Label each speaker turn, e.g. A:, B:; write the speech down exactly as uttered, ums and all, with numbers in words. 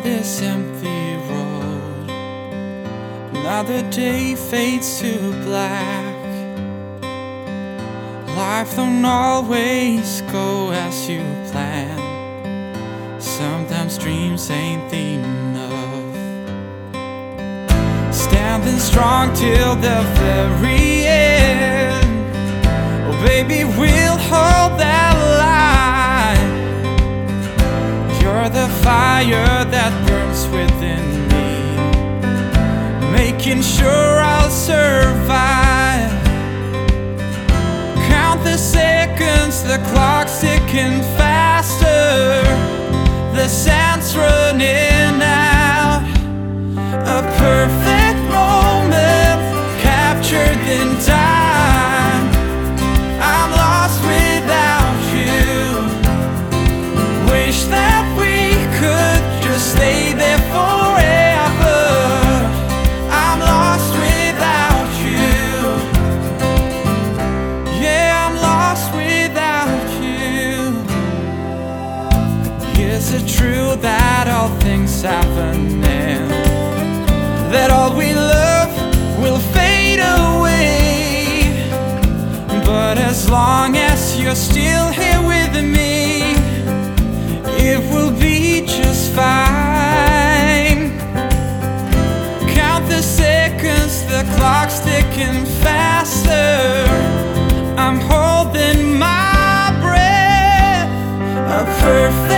A: this empty road. Another day fades to black. Life don't always go as you plan. Sometimes dreams ain't enough. Standing strong till the very end. Oh baby, we'll hold that line. You're the fire that burns within me, making sure I'll survive. Count the seconds, the clock's ticking faster. The sand's running out. A perfect moment captured in time. I'm lost without you. Wish that we could just stay there forever. I'm lost without you. Yeah, I'm lost without you. Is it true that all things happen and that all we love will fade away? But as long as you're still here with me, it will be just fine. Count the seconds, the clock's ticking faster. I'm holding my breath. A perfect